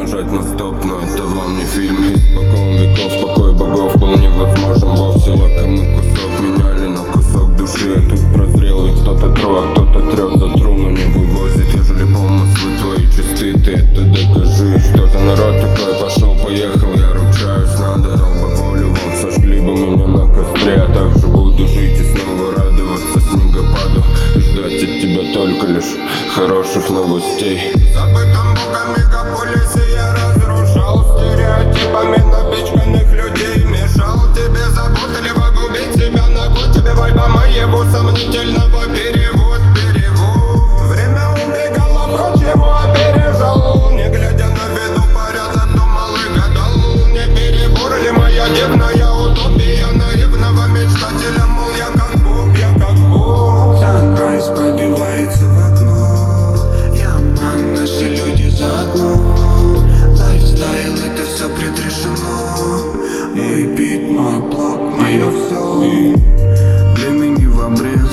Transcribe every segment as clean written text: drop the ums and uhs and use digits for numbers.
нажать на стоп, но это вам не фильм. Испокон веков, спокой богов вполне возможен. Вовсе лакомый кусок меняли на кусок души. А тут прозрел и кто-то тру, а кто-то трет за труну не вывозит. Ежели помыслы твои чисты, ты это докажи. Что-то народ такой пошел, поехал, я ручаюсь. Надо бы волю вам сожгли бы меня на костре. А также буду жить и снова радоваться снегопаду и ждать от тебя только лишь хороших новостей. В забытом богом мегаполисе я разрушал стереотипами напичканных людей. Мешал тебе заботливо губить себя, нахуй тебе вайба моего сомнительного перевод. Время убегало, прочь его опережал. Не глядя на виду порядок, думал и гадал. Не перебор ли моя дивная утопия наивного мечтателя, мол, я как Бог, я как Бог. Санрайз пробивается в окно. Я ман, наши люди заодно. Лайфстайл, это все предрешено. Мой бит, мой блог, мое все. Времени в обрез.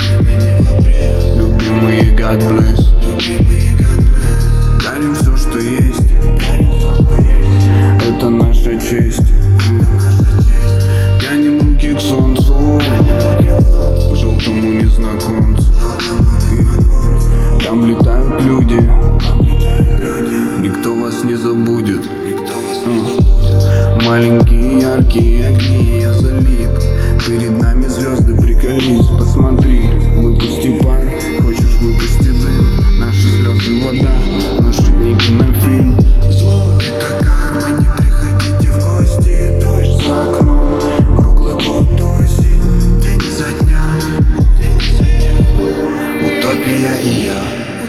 Любимые God bless. Дарим все, что есть. Это наша честь. Тянем руки к солнцу, к желтому незнакомцу. Там летают люди, никто вас не забудет. Маленькие яркие огни, я залип. Перед нами звезды, приколись, посмотри. Выпусти пар, хочешь выпусти дым. Наши слезы вода, наши дни кинофильм. Зло это карма, не приходите в гости. Дождь за окном, круглый год осень. День за дня, утопия и я.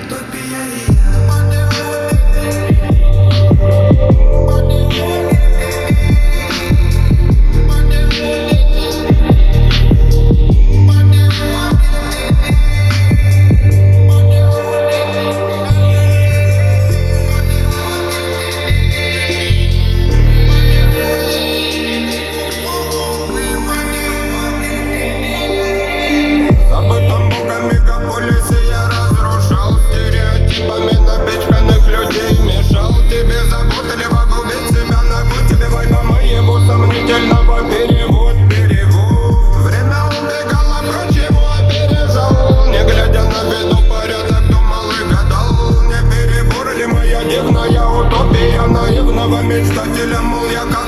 Перевод. Время убегало, прочь его опережал. Не глядя на виду порядок, думал и гадал. Не перебор ли моя дивная утопия наивного мечтателя, мол, я как